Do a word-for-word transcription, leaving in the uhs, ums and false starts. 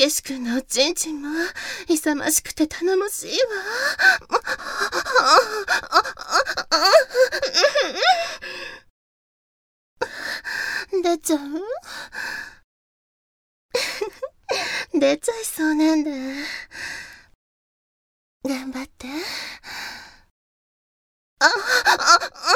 けし君のおちんちんも勇ましくて頼もしいわ。出ちゃう出ちゃいそうなんだ。頑張って。あ、あ、あ、